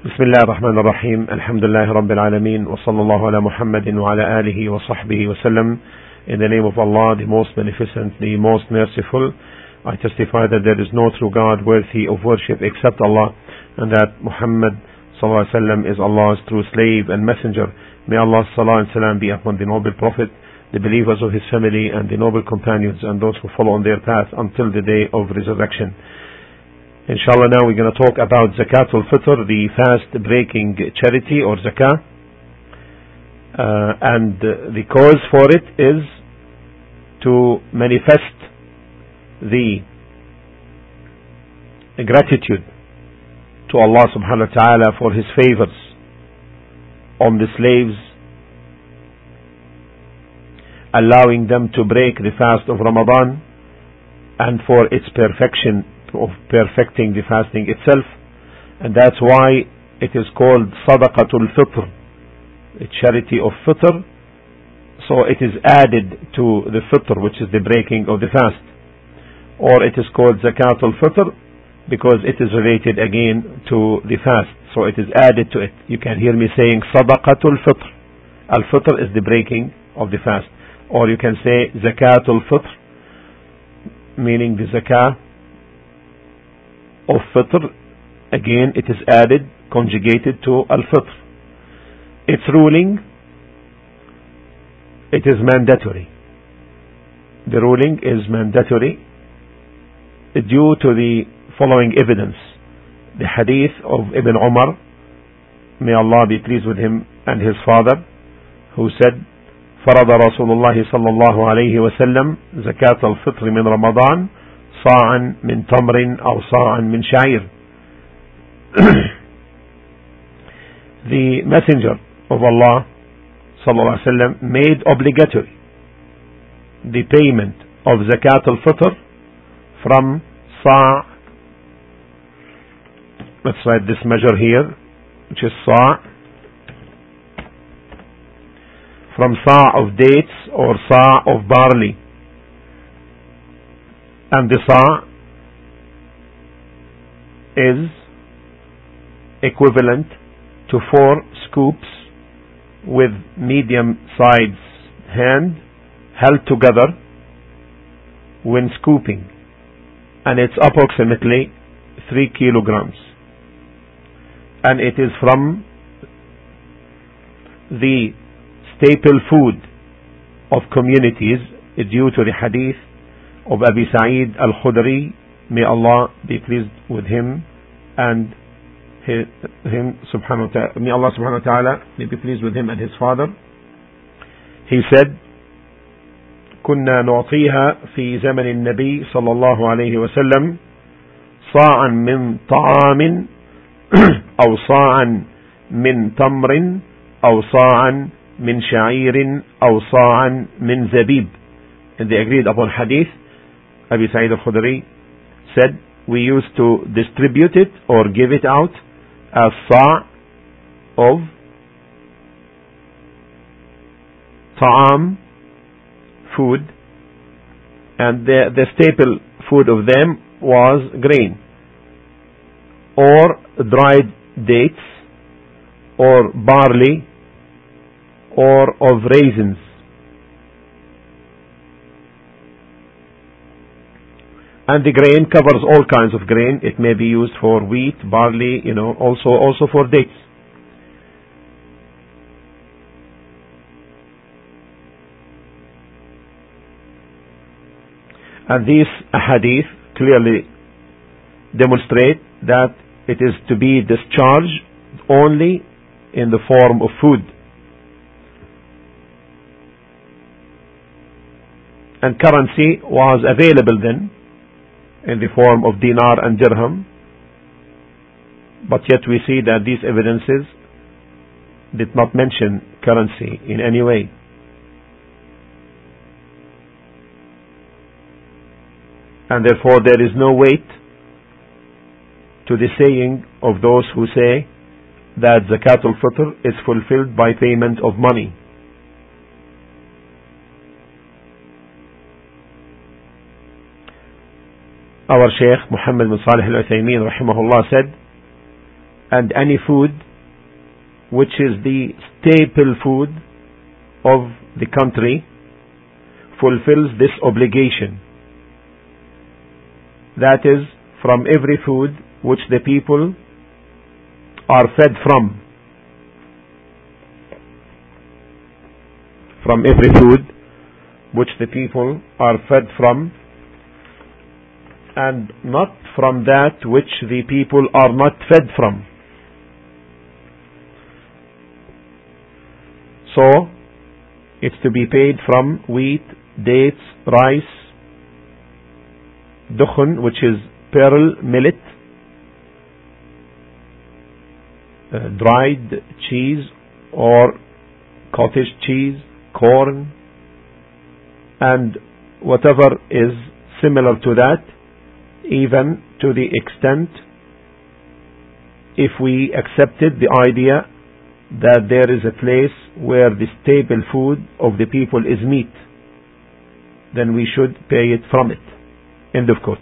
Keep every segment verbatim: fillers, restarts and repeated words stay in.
بسم الله الرحمن الرحيم. الحمد لله رب العالمين, وصلى الله على محمد وعلى آله وصحبه وسلم. In the name of Allah, the most beneficent, the most merciful, I testify that there is no true God worthy of worship except Allah, and that Muhammad sallallahu alaihi wasallam is Allah's true slave and messenger. May Allah's salah and salam be upon the noble Prophet, the believers of his family, and the noble companions, and those who follow on their path until the day of resurrection. Inshallah, now we're going to talk about Zakatul Fitr, the fast breaking charity or zakah. Uh, and uh, the cause for it is to manifest the gratitude to Allah subhanahu wa ta'ala for his favors on the slaves, allowing them to break the fast of Ramadan, and for its perfection, of perfecting the fasting itself. And that's why it is called Sadaqatul Fitr, a charity of Fitr. So it is added to the Fitr, which is the breaking of the fast. Or it is called Zakatul Fitr because it is related again to the fast. So it is added to it. You can hear me saying Sadaqatul Fitr. Al-Fitr is the breaking of the fast. Or you can say Zakatul Fitr, meaning the zakah of Fitr. Again, it is added, conjugated to Al-Fitr. Its ruling, it is mandatory. The ruling is mandatory due to the following evidence. The hadith of Ibn Umar, may Allah be pleased with him and his father, who said, فرض رسول الله صلى الله عليه وسلم زكاة الفطر من رمضان صاعا من تمر أو صاعا من شعير. The Messenger of Allah صلى الله عليه وسلم made obligatory the payment of zakat al-fitr from sa'. Let's write this measure here, which is sa', from sa' of dates or sa' of barley. And the sa' is equivalent to four scoops with medium sized hand held together when scooping, and it's approximately three kilograms, and it is from the staple food of communities due to the hadith of Abi Sa'id al-Khudri, may Allah be pleased with him and his, him subhanahu wa ta'ala, may Allah subhanahu wa ta'ala be pleased with him and his father. He said, كنا نعطيها في زمن النبي صلى الله عليه وسلم صاعا من طعام أو صاعا من تمر أو صاعا من شعير أو صاعا من زبيب. In the agreed upon hadith, Abi Sa'id al-Khudri said, we used to distribute it or give it out as sa' of ta'am, food, and the, the staple food of them was grain or dried dates or barley or of raisins. And the grain covers all kinds of grain. It may be used for wheat, barley, you know, also also for dates. And these hadith clearly demonstrate that it is to be discharged only in the form of food. And currency was available then in the form of dinar and dirham, but yet we see that these evidences did not mention currency in any way. And therefore there is no weight to the saying of those who say that Zakatul Fitr is fulfilled by payment of money. Our Shaykh Muhammad bin Salih al-Uthaymeen rahimahullah said and any food which is the staple food of the country fulfills this obligation. That is, from every food which the people are fed from. From every food which the people are fed from, and not from that which the people are not fed from. So, it's to be paid from wheat, dates, rice, dukhun, which is pearl millet, uh, dried cheese or cottage cheese, corn, and whatever is similar to that, even to the extent if we accepted the idea that there is a place where the staple food of the people is meat, then we should pay it from it. End of quote.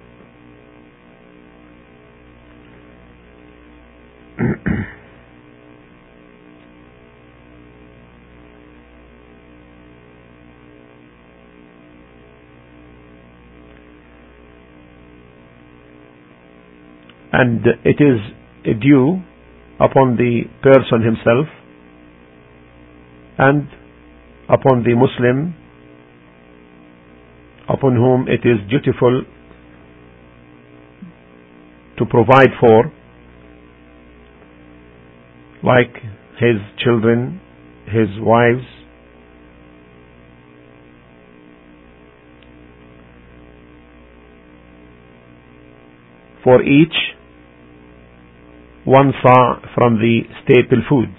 And it is due upon the person himself and upon the Muslim upon whom it is dutiful to provide for, like his children, his wives, for each one sa' from the staple food,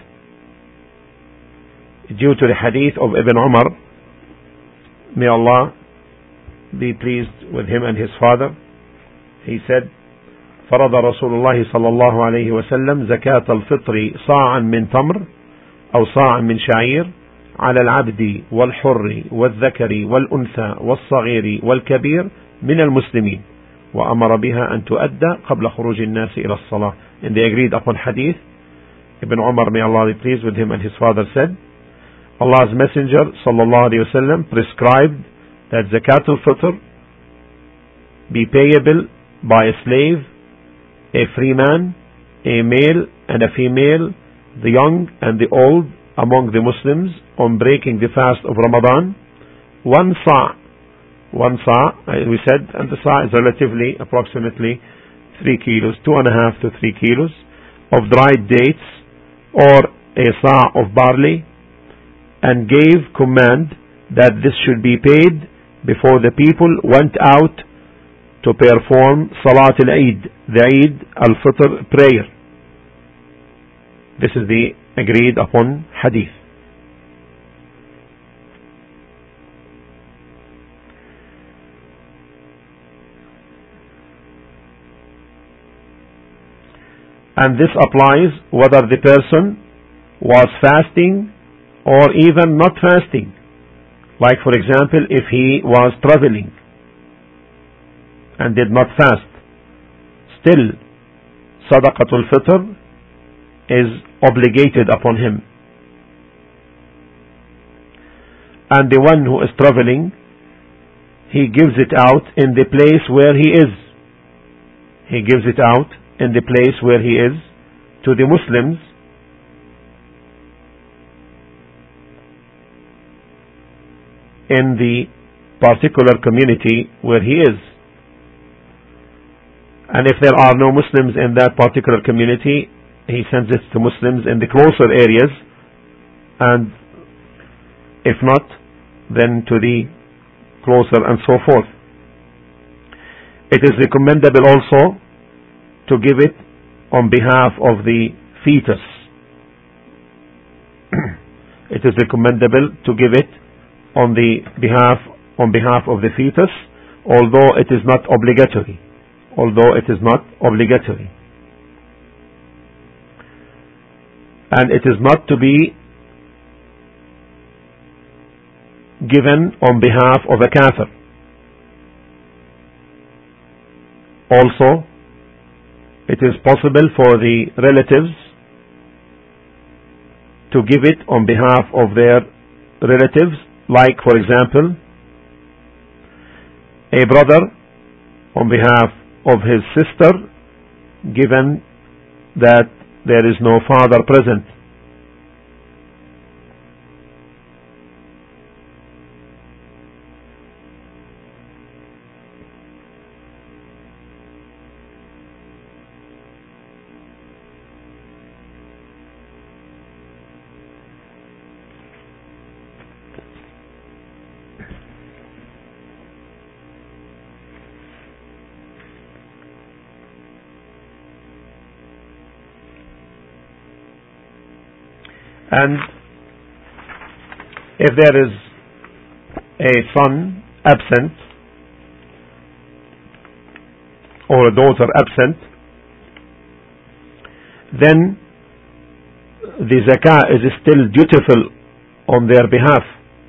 due to the hadith of Ibn Umar, may Allah be pleased with him and his father. He said, فرض رسول الله صلى الله عليه وسلم زكاة الفطر صاعا من تمر أو صاعا من شعير على العبد والحر والذكر والأنثى والصغير والكبير من المسلمين وأمر بها أن تؤدى قبل خروج الناس إلى الصلاة. In the agreed upon hadith, Ibn Umar, may Allah be pleased with him and his father, said, Allah's Messenger sallallahu alayhi wasallam prescribed that zakat al-fitr be payable by a slave, a free man, a male and a female, the young and the old among the Muslims on breaking the fast of Ramadan. One sa', one sa', we said, and the sa' is relatively approximately three kilos, two and a half to three kilos of dried dates or a sa' of barley, and gave command that this should be paid before the people went out to perform Salat al-Eid, the Eid al-Fitr prayer. This is the agreed upon hadith. And this applies whether the person was fasting or even not fasting. Like, for example, if he was traveling and did not fast, still Sadaqatul Fitr is obligated upon him. And the one who is traveling, he gives it out in the place where he is. He gives it out in the place where he is to the Muslims, in the particular community where he is. And if there are no Muslims in that particular community, he sends it to Muslims in the closer areas, and if not, then to the closer, and so forth. It is recommendable also to give it on behalf of the fetus. It is recommendable to give it on the behalf on behalf of the fetus, although it is not obligatory. Although it is not obligatory. And it is not to be given on behalf of a kafir. it is possible for the relatives to give it on behalf of their relatives, like, for example, a brother on behalf of his sister, given that there is no father present. And if there is a son absent or a daughter absent, then the zakah is still dutiful on their behalf.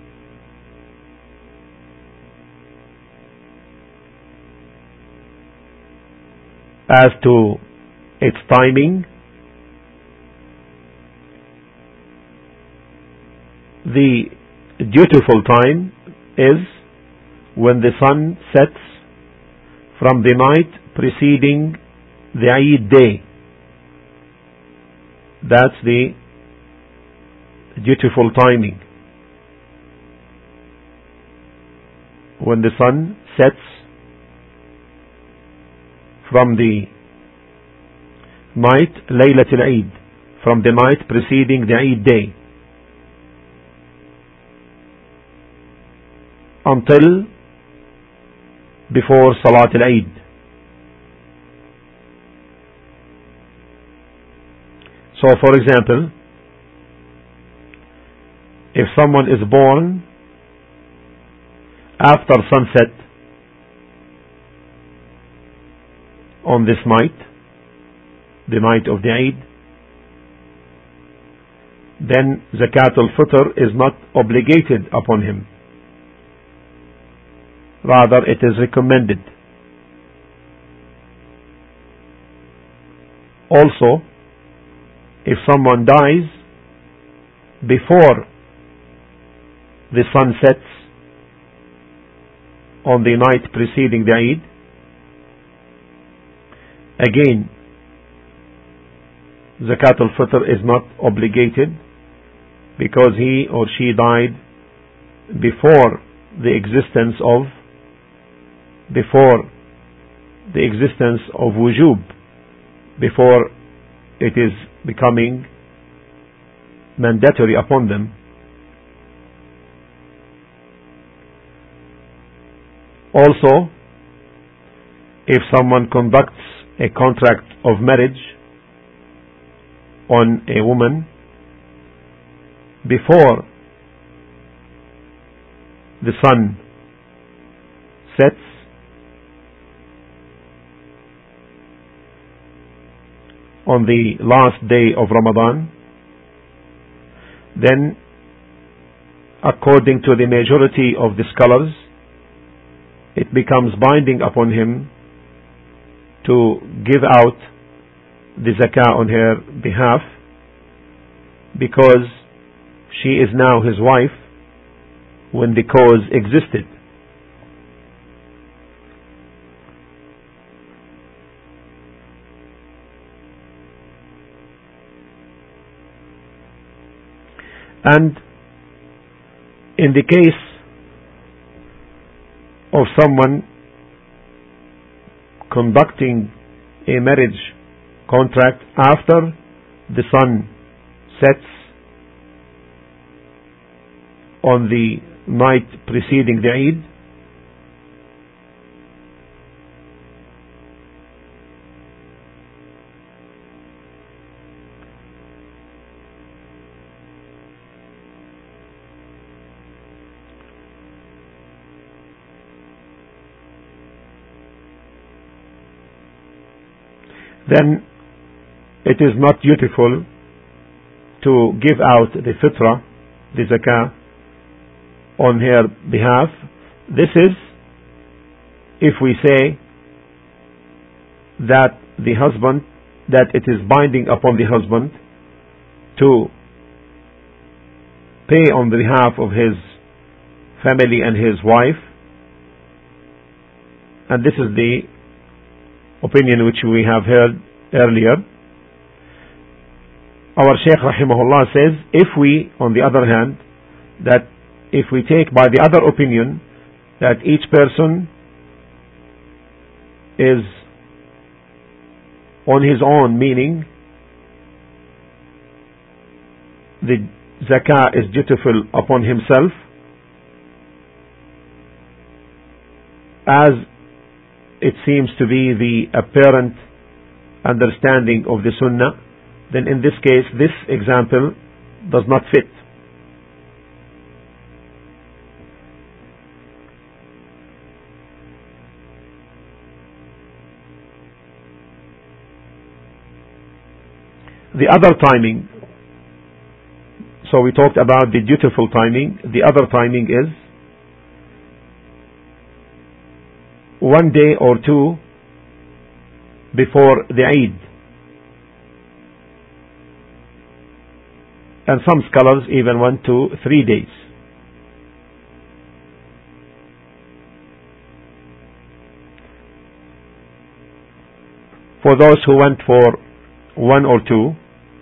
As to its timing, the dutiful time is when the sun sets from the night preceding the Eid day. That's the dutiful timing. When the sun sets from the night, Laylatul Eid, from the night preceding the Eid day, until before Salat al-Eid. So, for example, if someone is born after sunset on this night, the night of the Eid, then Zakat al-Fitr is not obligated upon him. Rather, it is recommended. Also, if someone dies before the sun sets on the night preceding the Eid, again, Zakat al-Fitr is not obligated, because he or she died before the existence of before the existence of wujub, before it is becoming mandatory upon them. Also, if someone conducts a contract of marriage on a woman before the sun sets, on the last day of Ramadan, then according to the majority of the scholars, it becomes binding upon him to give out the zakah on her behalf, because she is now his wife when the cause existed. And in the case of someone conducting a marriage contract after the sun sets on the night preceding the Eid, then it is not dutiful to give out the fitrah, the zakah, on her behalf. This is if we say that the husband that it is binding upon the husband to pay on behalf of his family and his wife, and this is the opinion which we have heard earlier. Our Shaykh rahimahullah says, if we, on the other hand, that if we take by the other opinion that each person is on his own, meaning the zakah is dutiful upon himself, as it seems to be the apparent understanding of the sunnah, then in this case this example does not fit. The other timing, so we talked about the dutiful timing. The other timing is one day or two before the Eid. And some scholars even went to three days. For those who went for one or two,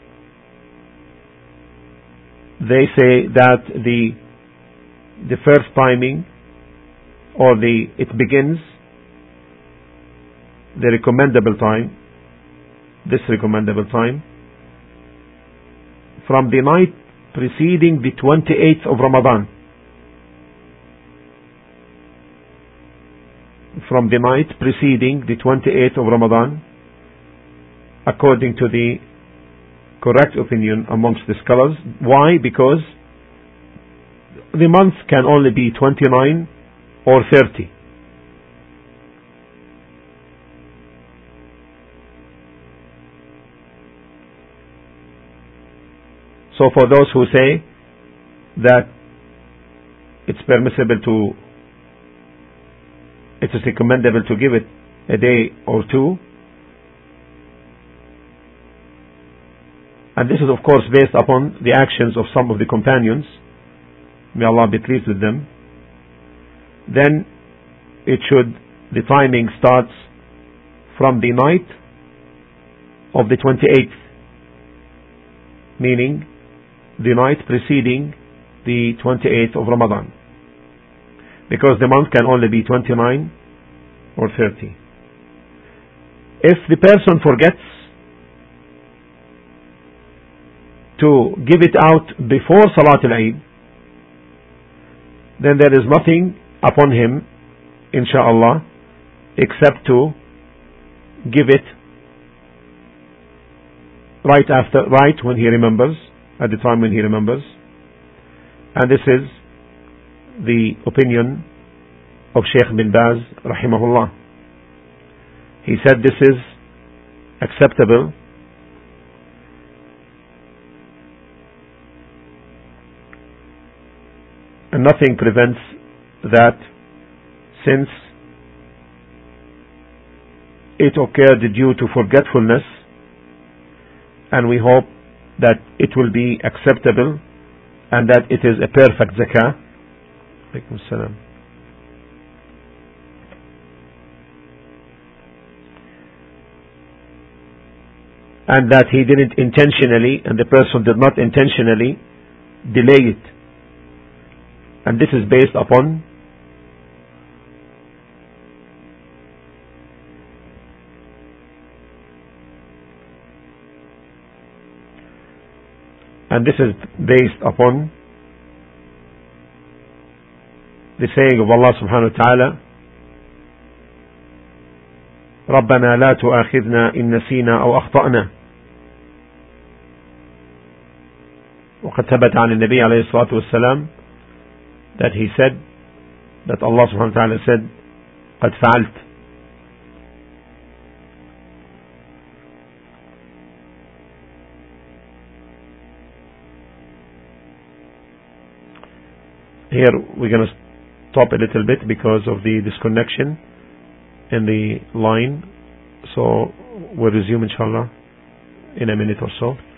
they say that the the first timing, or the it begins the recommendable time, this recommendable time, from the night preceding the twenty-eighth of Ramadan. From the night preceding the twenty-eighth of Ramadan, according to the correct opinion amongst the scholars. Why? Because the month can only be twenty-nine or thirty. So for those who say that it's permissible to, it is recommendable to give it a day or two, and this is of course based upon the actions of some of the companions, may Allah be pleased with them, then it should, the timing starts from the night of the twenty-eighth, meaning the night preceding the twenty-eighth of Ramadan, because the month can only be twenty-nine or thirty. If the person forgets to give it out before Salat al-Eid, then there is nothing upon him, insha'Allah, except to give it right after, right when he remembers, at the time when he remembers. And this is the opinion of Shaykh bin Baz rahimahullah. He said this is acceptable and nothing prevents that, since it occurred due to forgetfulness, and we hope that it will be acceptable and that it is a perfect zakah. Alaykum salam. And that he didn't intentionally, and the person did not intentionally delay it. And this is based upon and this is based upon the saying of Allah subhanahu wa ta'ala, رَبَّنَا لَا تُؤَاخِذْنَا إِن نَسِينَا أَوْ أَخْطَأْنَا. وقد ثبت عن النبي عليه الصلاة والسلام that he said, that Allah subhanahu wa ta'ala said, قد فعلت. Here we're going to stop a little bit because of the disconnection in the line, so we'll resume inshallah in a minute or so.